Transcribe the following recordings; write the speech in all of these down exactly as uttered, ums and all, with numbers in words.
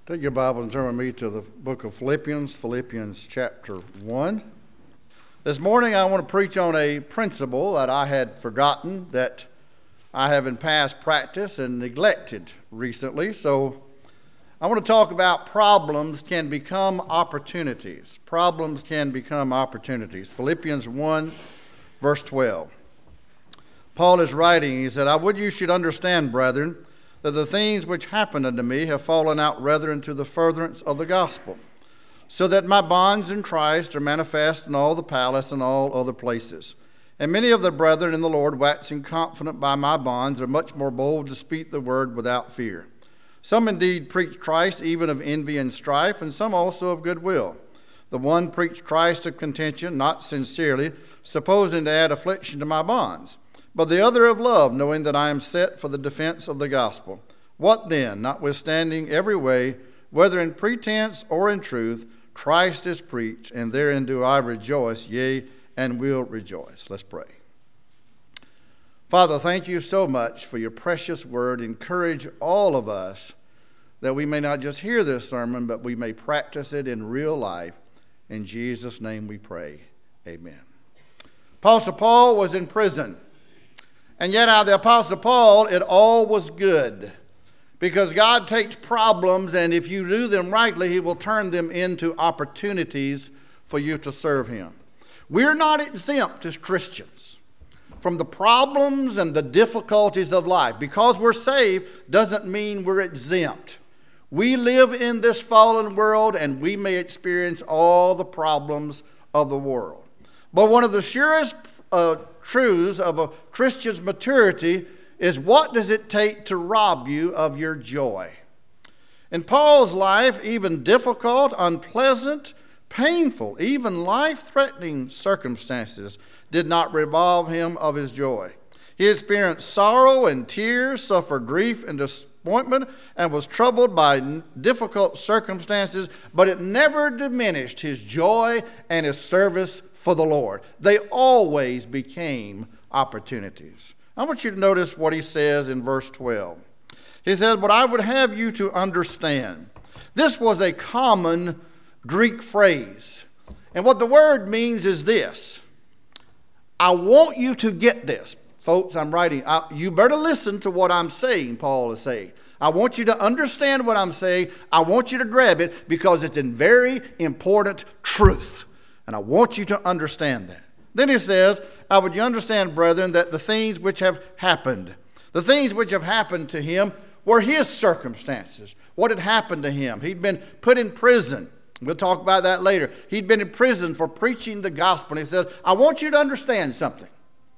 Take your Bible and turn with me to the book of Philippians, Philippians chapter one. This morning I want to preach on a principle that I had forgotten, that I have in past practice and neglected recently. So I want to talk about problems can become opportunities. Problems can become opportunities. Philippians one, verse twelve. Paul is writing, he said, I would you should understand, brethren, that the things which happened unto me have fallen out rather into the furtherance of the gospel, so that my bonds in Christ are manifest in all the palace and all other places. And many of the brethren in the Lord, waxing confident by my bonds, are much more bold to speak the word without fear. Some indeed preach Christ, even of envy and strife, and some also of goodwill. The one preached Christ of contention, not sincerely, supposing to add affliction to my bonds, but the other of love, knowing that I am set for the defense of the gospel. What then, notwithstanding every way, whether in pretense or in truth, Christ is preached, and therein do I rejoice, yea, and will rejoice. Let's pray. Father, thank you so much for your precious word. Encourage all of us that we may not just hear this sermon, but we may practice it in real life. In Jesus' name we pray. Amen. Apostle Paul was in prison. And yet out of the Apostle Paul, it all was good. Because God takes problems, and if you do them rightly, he will turn them into opportunities for you to serve him. We're not exempt as Christians from the problems and the difficulties of life. Because we're saved doesn't mean we're exempt. We live in this fallen world, and we may experience all the problems of the world. But one of the surest uh, truths of a Christian's maturity is, what does it take to rob you of your joy? In Paul's life, even difficult, unpleasant, painful, even life-threatening circumstances did not rob him of his joy. He experienced sorrow and tears, suffered grief and disappointment, and was troubled by difficult circumstances, but it never diminished his joy and his service for the Lord. They always became opportunities. I want you to notice what he says in verse twelve. He says, but I would have you to understand. This was a common Greek phrase. And what the word means is this. I want you to get this. Folks, I'm writing. I, you better listen to what I'm saying, Paul is saying. I want you to understand what I'm saying. I want you to grab it because it's a very important truth. And I want you to understand that. Then he says, I would you understand, brethren, that the things which have happened, the things which have happened to him were his circumstances. What had happened to him? He'd been put in prison. We'll talk about that later. He'd been in prison for preaching the gospel. And he says, I want you to understand something.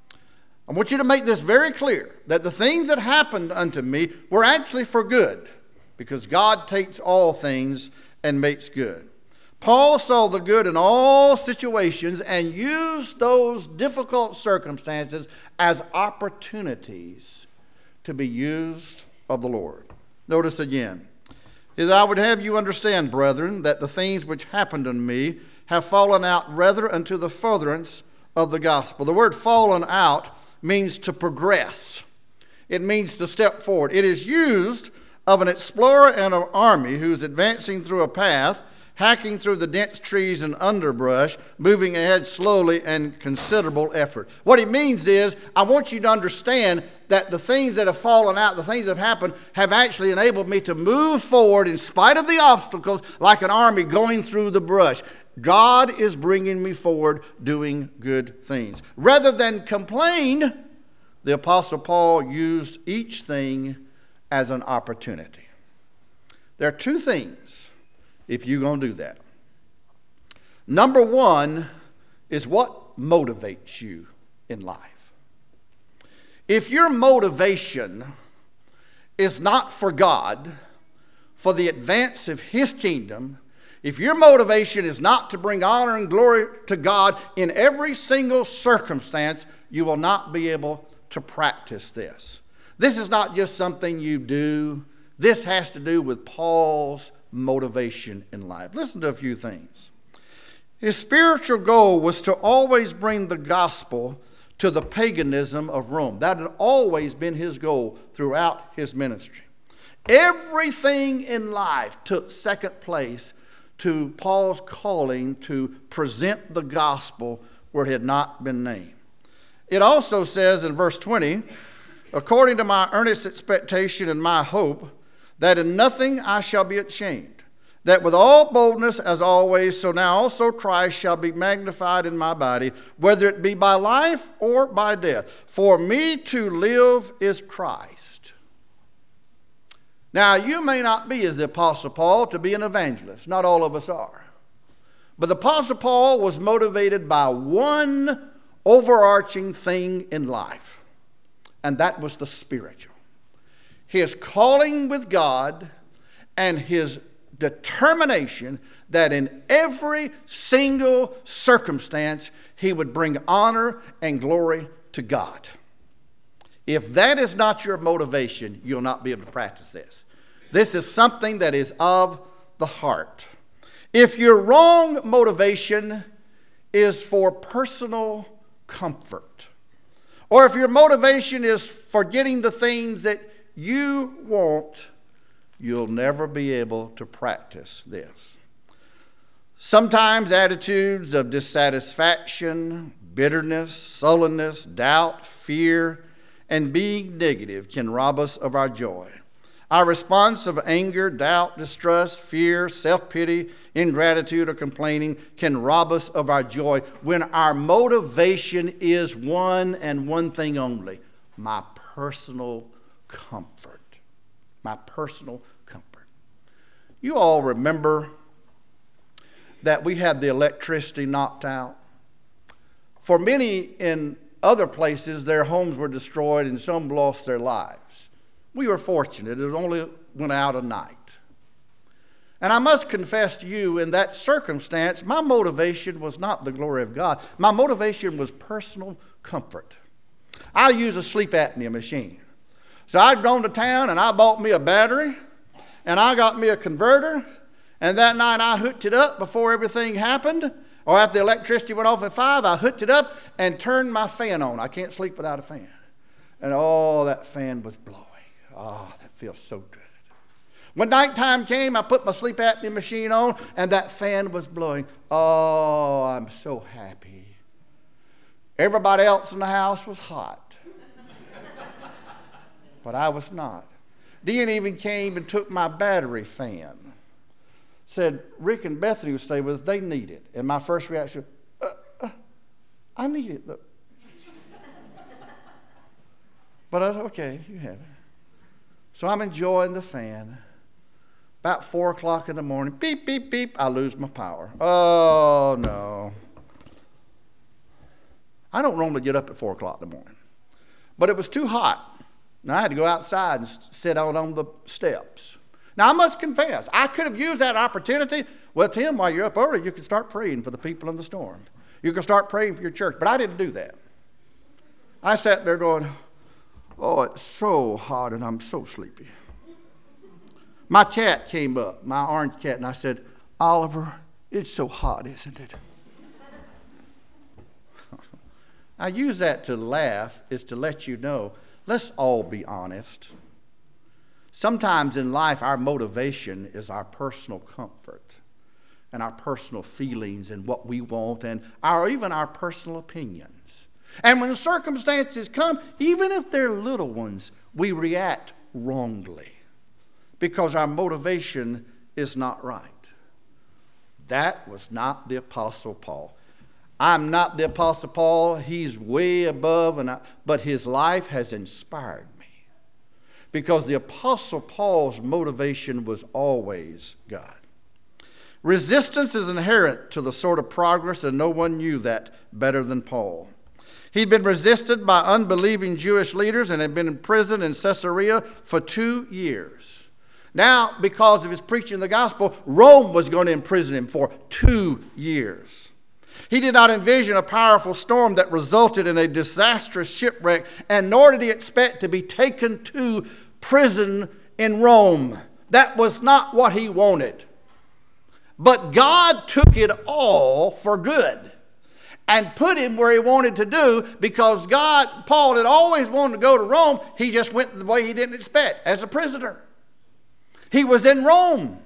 I want you to make this very clear, that the things that happened unto me were actually for good, because God takes all things and makes good. Paul saw the good in all situations and used those difficult circumstances as opportunities to be used of the Lord. Notice again, is I would have you understand, brethren, that the things which happened unto me have fallen out rather unto the furtherance of the gospel. The word fallen out means to progress. It means to step forward. It is used of an explorer and an army who's advancing through a path, hacking through the dense trees and underbrush, moving ahead slowly and considerable effort. What he means is, I want you to understand that the things that have fallen out, the things that have happened, have actually enabled me to move forward in spite of the obstacles, like an army going through the brush. God is bringing me forward doing good things. Rather than complain, the Apostle Paul used each thing as an opportunity. There are two things if you're going to do that. Number one is what motivates you in life. If your motivation is not for God, for the advance of his kingdom, if your motivation is not to bring honor and glory to God in every single circumstance, you will not be able to practice this. This is not just something you do. This has to do with Paul's motivation in life. Listen to a few things. His spiritual goal was to always bring the gospel to the paganism of Rome. That had always been his goal throughout his ministry. Everything in life took second place to Paul's calling to present the gospel where it had not been named. It also says in verse twenty, according to my earnest expectation and my hope, that in nothing I shall be ashamed, that with all boldness as always, so now also Christ shall be magnified in my body, whether it be by life or by death. For me to live is Christ. Now, you may not be as the Apostle Paul to be an evangelist. Not all of us are. But the Apostle Paul was motivated by one overarching thing in life, and that was the spiritual. His calling with God and his determination that in every single circumstance he would bring honor and glory to God. If that is not your motivation, you'll not be able to practice this. This is something that is of the heart. If your wrong motivation is for personal comfort, or if your motivation is for getting the things that you want, you'll never be able to practice this. Sometimes attitudes of dissatisfaction, bitterness, sullenness, doubt, fear, and being negative can rob us of our joy. Our response of anger, doubt, distrust, fear, self-pity, ingratitude, or complaining can rob us of our joy when our motivation is one and one thing only: my personal comfort. My personal comfort. You all remember that we had the electricity knocked out. For many in other places, their homes were destroyed and some lost their lives. We were fortunate. It only went out a night. And I must confess to you, in that circumstance, my motivation was not the glory of God. My motivation was personal comfort. I use a sleep apnea machine. So I'd gone to town and I bought me a battery and I got me a converter, and that night I hooked it up before everything happened, or after the electricity went off at five, I hooked it up and turned my fan on. I can't sleep without a fan. And oh, that fan was blowing. Oh, that feels so good. When nighttime came, I put my sleep apnea machine on and that fan was blowing. Oh, I'm so happy. Everybody else in the house was hot, but I was not. Dean even came and took my battery fan. Said, Rick and Bethany would stay with us. They need it. And my first reaction, uh, uh, I need it. Look. But I was okay, you have it. So I'm enjoying the fan. About four o'clock in the morning, beep, beep, beep, I lose my power. Oh, no. I don't normally get up at four o'clock in the morning. But it was too hot. And I had to go outside and sit out on the steps. Now, I must confess, I could have used that opportunity. Well, Tim, while you're up early, you can start praying for the people in the storm. You can start praying for your church. But I didn't do that. I sat there going, oh, it's so hot and I'm so sleepy. My cat came up, my orange cat, and I said, Oliver, it's so hot, isn't it? I use that to laugh, is to let you know, let's all be honest. Sometimes in life, our motivation is our personal comfort and our personal feelings and what we want and our, even our personal opinions. And when circumstances come, even if they're little ones, we react wrongly because our motivation is not right. That was not the Apostle Paul. I'm not the Apostle Paul. He's way above, and I, but his life has inspired me. Because the Apostle Paul's motivation was always God. Resistance is inherent to the sort of progress, and no one knew that better than Paul. He'd been resisted by unbelieving Jewish leaders and had been imprisoned in Caesarea for two years. Now, because of his preaching the gospel, Rome was going to imprison him for two years. He did not envision a powerful storm that resulted in a disastrous shipwreck, and nor did he expect to be taken to prison in Rome. That was not what he wanted. But God took it all for good and put him where he wanted to do, because God, Paul had always wanted to go to Rome. He just went the way he didn't expect, as a prisoner. He was in Rome.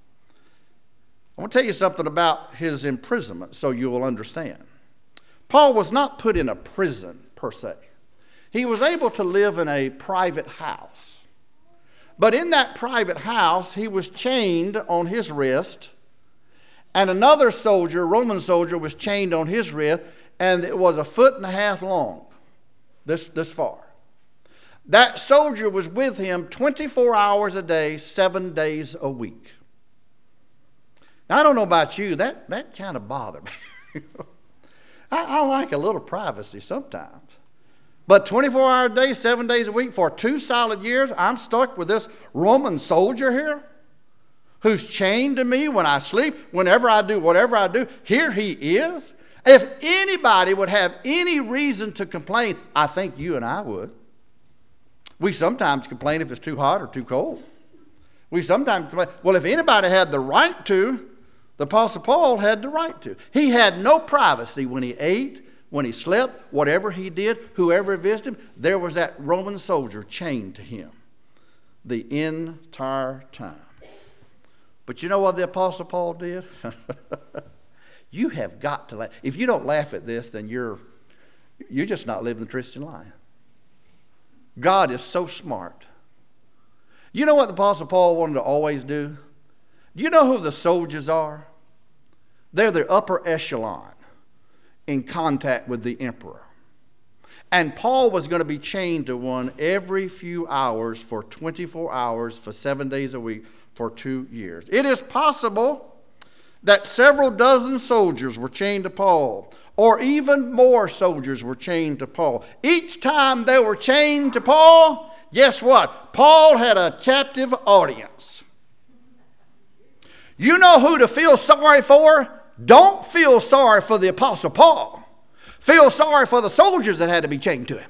I want to tell you something about his imprisonment so you will understand. Paul was not put in a prison per se. He was able to live in a private house. But in that private house, he was chained on his wrist, and another soldier, Roman soldier, was chained on his wrist, and it was a foot and a half long, this, this far. That soldier was with him twenty-four hours a day, seven days a week. Now, I don't know about you, that, that kind of bothered me. I, I like a little privacy sometimes. But twenty-four hours a day, seven days a week for two solid years, I'm stuck with this Roman soldier here who's chained to me when I sleep, whenever I do whatever I do. Here he is. If anybody would have any reason to complain, I think you and I would. We sometimes complain if it's too hot or too cold. We sometimes complain. Well, if anybody had the right to, the Apostle Paul had the right to. He had no privacy when he ate, when he slept, whatever he did, whoever visited him, there was that Roman soldier chained to him the entire time. But you know what the Apostle Paul did? You have got to laugh. If you don't laugh at this, then you're, you're just not living the Christian life. God is so smart. You know what the Apostle Paul wanted to always do? Do you know who the soldiers are? They're the upper echelon in contact with the emperor. And Paul was going to be chained to one every few hours for twenty-four hours for seven days a week for two years. It is possible that several dozen soldiers were chained to Paul, or even more soldiers were chained to Paul. Each time they were chained to Paul, guess what? Paul had a captive audience. You know who to feel sorry for? Don't feel sorry for the Apostle Paul. Feel sorry for the soldiers that had to be chained to him.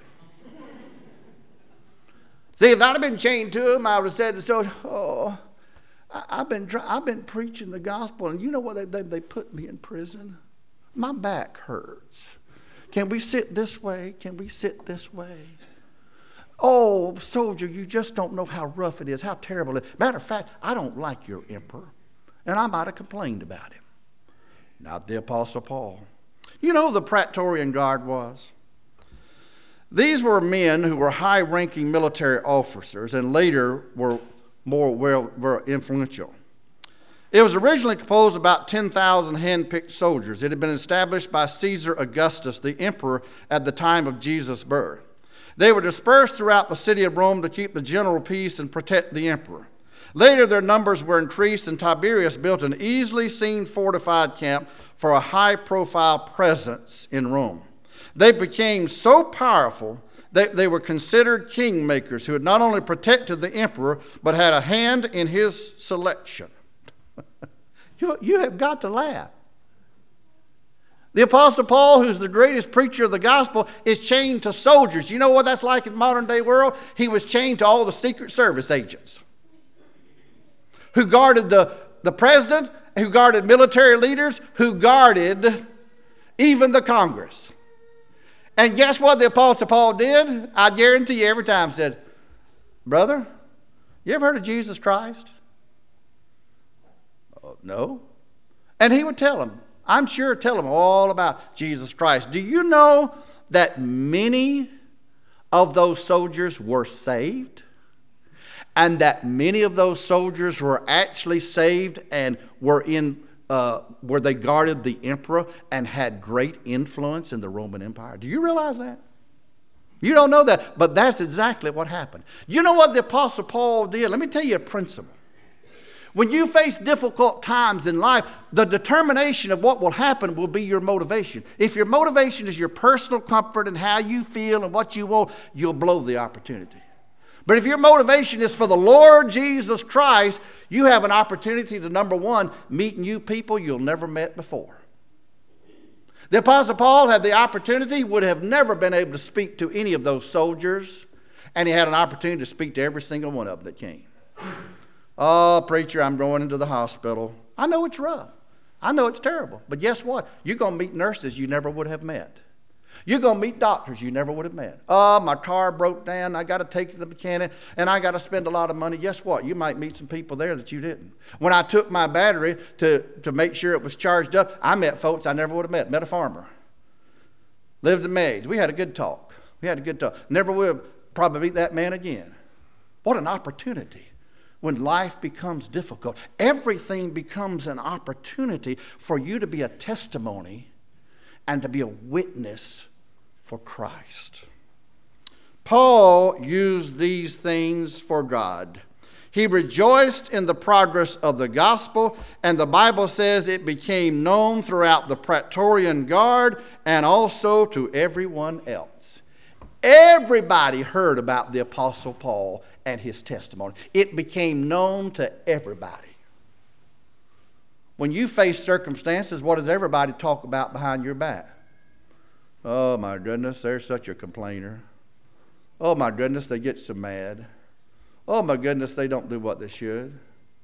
See, if I'd have been chained to him, I would have said to the soldier, oh, I've been, I've been preaching the gospel, and you know what? They, they, they put me in prison. My back hurts. Can we sit this way? Can we sit this way? Oh, soldier, you just don't know how rough it is, how terrible it is. Matter of fact, I don't like your emperor, and I might have complained about him. Not the Apostle Paul. You know who the Praetorian Guard was? These were men who were high-ranking military officers and later were more well, were influential. It was originally composed of about ten thousand hand-picked soldiers. It had been established by Caesar Augustus, the emperor, at the time of Jesus' birth. They were dispersed throughout the city of Rome to keep the general peace and protect the emperor. Later, their numbers were increased, and Tiberius built an easily seen fortified camp for a high-profile presence in Rome. They became so powerful that they were considered kingmakers who had not only protected the emperor, but had a hand in his selection. you, you have got to laugh. The Apostle Paul, who's the greatest preacher of the gospel, is chained to soldiers. You know what that's like in the modern day world? He was chained to all the Secret Service agents who guarded the, the president, who guarded military leaders, who guarded even the Congress. And guess what the Apostle Paul did? I guarantee you every time said, brother, you ever heard of Jesus Christ? Oh, no. And he would tell them, I'm sure tell them all about Jesus Christ. Do you know that many of those soldiers were saved? And that many of those soldiers were actually saved and were in uh, where they guarded the emperor and had great influence in the Roman Empire. Do you realize that? You don't know that, but that's exactly what happened. You know what the Apostle Paul did? Let me tell you a principle. When you face difficult times in life, the determination of what will happen will be your motivation. If your motivation is your personal comfort and how you feel and what you want, you'll blow the opportunity. But if your motivation is for the Lord Jesus Christ, you have an opportunity to, number one, meet new people you'll never met before. The Apostle Paul had the opportunity, he would have never been able to speak to any of those soldiers, and he had an opportunity to speak to every single one of them that came. Oh, preacher, I'm going into the hospital. I know it's rough. I know it's terrible. But guess what? You're going to meet nurses you never would have met. You're going to meet doctors you never would have met. Oh, my car broke down. I got to take it to the mechanic, and I got to spend a lot of money. Guess what? You might meet some people there that you didn't. When I took my battery to, to make sure it was charged up, I met folks I never would have met. Met a farmer. Lived in Maids. We had a good talk. We had a good talk. Never will probably meet that man again. What an opportunity. When life becomes difficult, everything becomes an opportunity for you to be a testimony and to be a witness for Christ. Paul used these things for God. He rejoiced in the progress of the gospel, and the Bible says it became known throughout the Praetorian Guard and also to everyone else. Everybody heard about the Apostle Paul and his testimony. It became known to everybody. When you face circumstances, what does everybody talk about behind your back? Oh my goodness, they're such a complainer. Oh my goodness, they get so mad. Oh my goodness, they don't do what they should.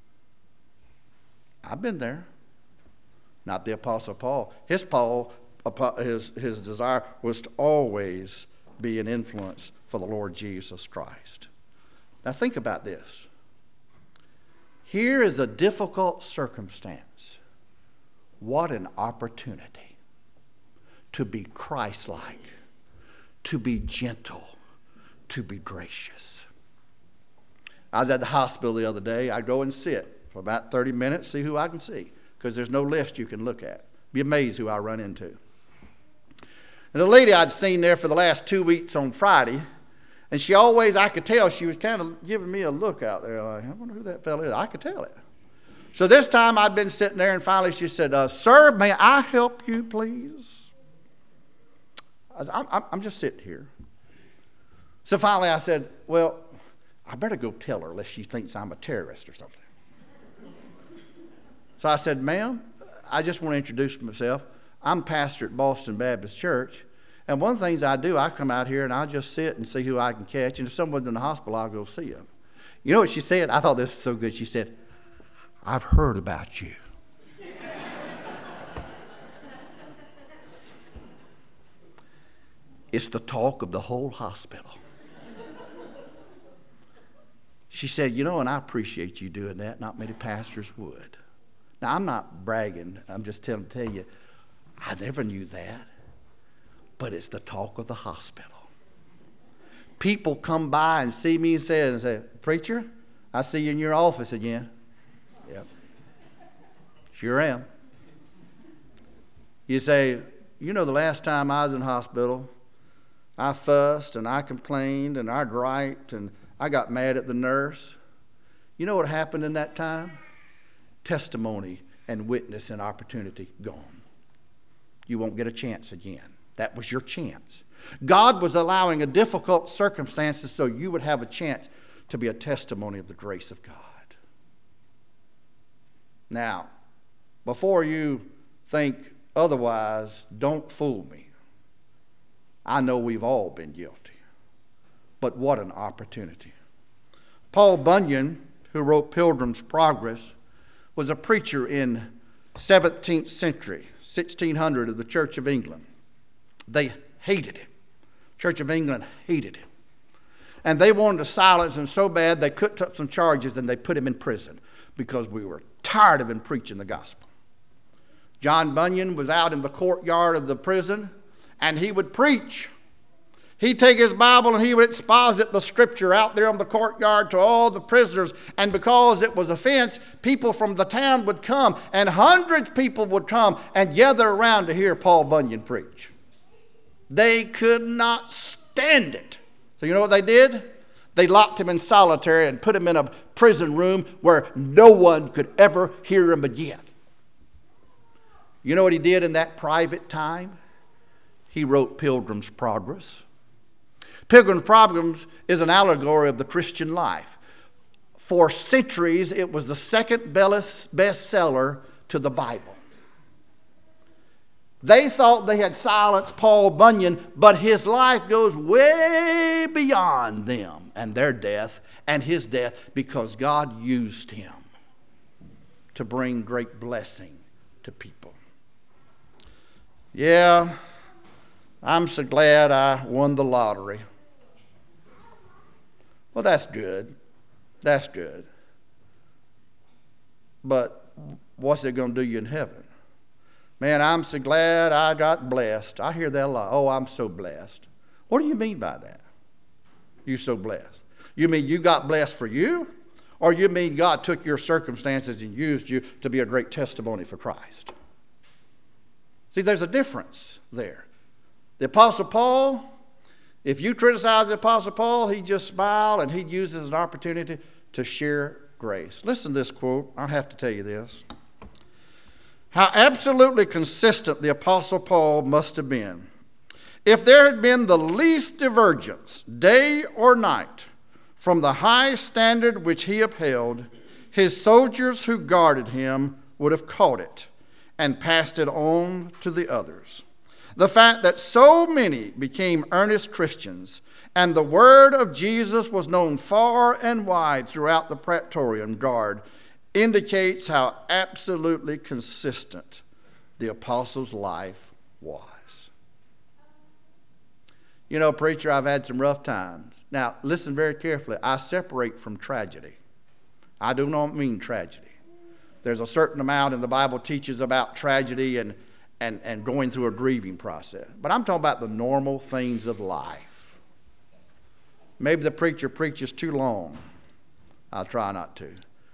I've been there. Not the Apostle Paul. His Paul, his, his desire was to always be an influence for the Lord Jesus Christ. Now think about this. Here is a difficult circumstance. What an opportunity to be Christ-like, to be gentle, to be gracious. I was at the hospital the other day. I go and sit for about thirty minutes, see who I can see, because there's no list you can look at. Be amazed who I run into. And the lady I'd seen there for the last two weeks on Friday, and she always, I could tell she was kind of giving me a look out there, like, I wonder who that fellow is. I could tell it. So this time I'd been sitting there, and finally she said, uh, sir, may I help you, please? I said, I'm, I'm just sitting here. So finally I said, well, I better go tell her, lest she thinks I'm a terrorist or something. So I said, ma'am, I just want to introduce myself. I'm pastor at Boston Baptist Church. And one of the things I do, I come out here and I just sit and see who I can catch. And if someone's in the hospital, I'll go see them. You know what she said? I thought this was so good. She said, I've heard about you. It's the talk of the whole hospital. She said, you know, and I appreciate you doing that. Not many pastors would. Now, I'm not bragging. I'm just telling tell you, I never knew that. But it's the talk of the hospital. People come by and see me and say, and say, preacher, I see you in your office again. Yep. Sure am. You say, you know, the last time I was in hospital, I fussed and I complained and I griped and I got mad at the nurse. You know what happened in that time? Testimony and witness and opportunity gone. You won't get a chance again. That was your chance. God was allowing a difficult circumstances so you would have a chance to be a testimony of the grace of God. Now, before you think otherwise, don't fool me. I know we've all been guilty. But what an opportunity. Paul Bunyan, who wrote Pilgrim's Progress, was a preacher in seventeenth century, sixteen hundred, of the Church of England. They hated him. Church of England hated him. And they wanted to silence him so bad they cooked up some charges and they put him in prison because we were tired of him preaching the gospel. John Bunyan was out in the courtyard of the prison and he would preach. He'd take his Bible and he would exposit the scripture out there on the courtyard to all the prisoners. And because it was a fence, people from the town would come, and hundreds of people would come and gather around to hear Paul Bunyan preach. They could not stand it. So you know what they did? They locked him in solitary and put him in a prison room where no one could ever hear him again. You know what he did in that private time? He wrote Pilgrim's Progress. Pilgrim's Progress is an allegory of the Christian life. For centuries, it was the second bestseller to the Bible. They thought they had silenced Paul Bunyan, but his life goes way beyond them and their death and his death because God used him to bring great blessing to people. Yeah, I'm so glad I won the lottery. Well, that's good. That's good. But what's it going to do you in heaven? Man, I'm so glad I got blessed. I hear that a lot. Oh, I'm so blessed. What do you mean by that? You so blessed. You mean you got blessed for you? Or you mean God took your circumstances and used you to be a great testimony for Christ? See, there's a difference there. The Apostle Paul, if you criticize the Apostle Paul, he'd just smile and he'd use it as an opportunity to share grace. Listen to this quote. I have to tell you this. How absolutely consistent the Apostle Paul must have been. If there had been the least divergence, day or night, from the high standard which he upheld, his soldiers who guarded him would have caught it and passed it on to the others. The fact that so many became earnest Christians and the word of Jesus was known far and wide throughout the Praetorian Guard indicates how absolutely consistent the apostle's life was. You know, preacher, I've had some rough times. Now, listen very carefully. I separate from tragedy. I do not mean tragedy. There's a certain amount in the Bible teaches about tragedy and, and, and going through a grieving process. But I'm talking about the normal things of life. Maybe the preacher preaches too long. I'll try not to.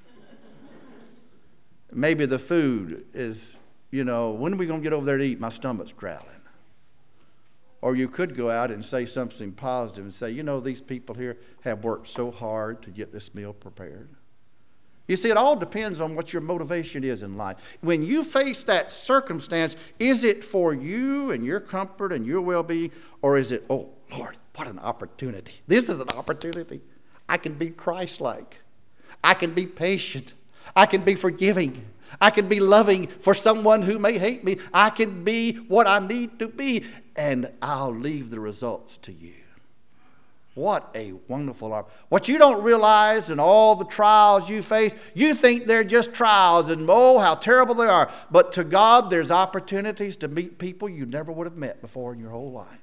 Maybe the food is, you know, when are we going to get over there to eat? My stomach's growling. Or you could go out and say something positive and say, you know, these people here have worked so hard to get this meal prepared. You see, it all depends on what your motivation is in life. When you face that circumstance, is it for you and your comfort and your well-being, or is it, oh, Lord, what an opportunity. This is an opportunity. I can be Christ-like. I can be patient. I can be forgiving. I can be loving for someone who may hate me. I can be what I need to be, and I'll leave the results to you. What a wonderful opportunity. What you don't realize in all the trials you face, you think they're just trials and oh, how terrible they are. But to God, there's opportunities to meet people you never would have met before in your whole life.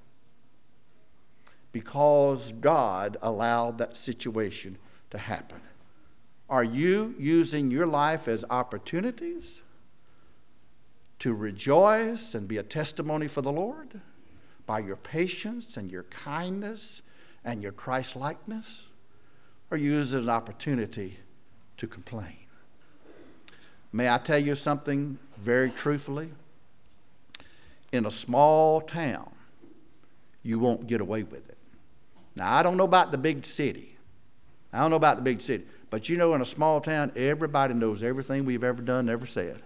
Because God allowed that situation to happen. Are you using your life as opportunities to rejoice and be a testimony for the Lord by your patience and your kindness and your Christ-likeness? Or use it as an opportunity to complain? May I tell you something very truthfully? In a small town, you won't get away with it. Now, I don't know about the big city. I don't know about the big city. But you know, in a small town, everybody knows everything we've ever done, ever said.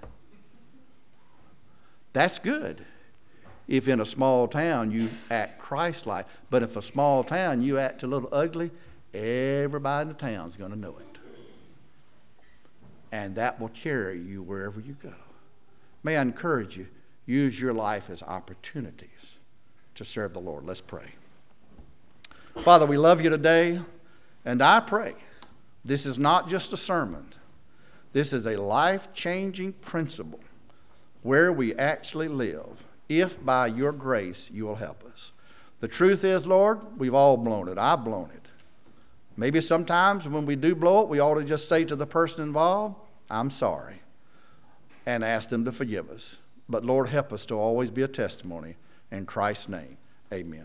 That's good. If in a small town you act Christ-like. But if a small town you act a little ugly, everybody in the town's going to know it. And that will carry you wherever you go. May I encourage you, use your life as opportunities to serve the Lord. Let's pray. Father, we love you today, and I pray this is not just a sermon. This is a life-changing principle where we actually live, if by your grace you will help us. The truth is, Lord, we've all blown it. I've blown it. Maybe sometimes when we do blow it, we ought to just say to the person involved, I'm sorry, and ask them to forgive us. But Lord, help us to always be a testimony. In Christ's name, amen.